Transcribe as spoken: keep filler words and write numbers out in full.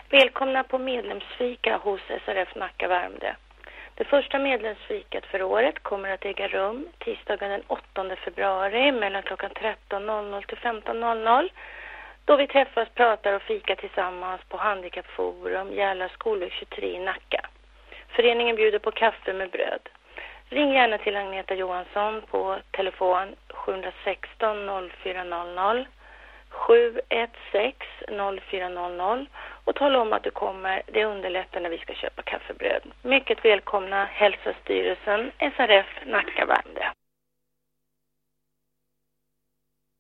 Välkomna på medlemsfika hos S R F Nacka Värmdö. Det första medlemsfikat för året kommer att äga rum tisdagen den åttonde februari mellan klockan tretton till femton, då vi träffas, pratar och fika tillsammans på Handikappforum Järla skolväg tjugotre i Nacka. Föreningen bjuder på kaffe med bröd. Ring gärna till Agneta Johansson på telefon sju ett sex noll fyra noll noll sju ett sex noll fyra noll noll och tala om att du kommer. Det underlättar när vi ska köpa kaffebröd. Mycket välkomna, hälsa styrelsen S R F Nacka Värmdö.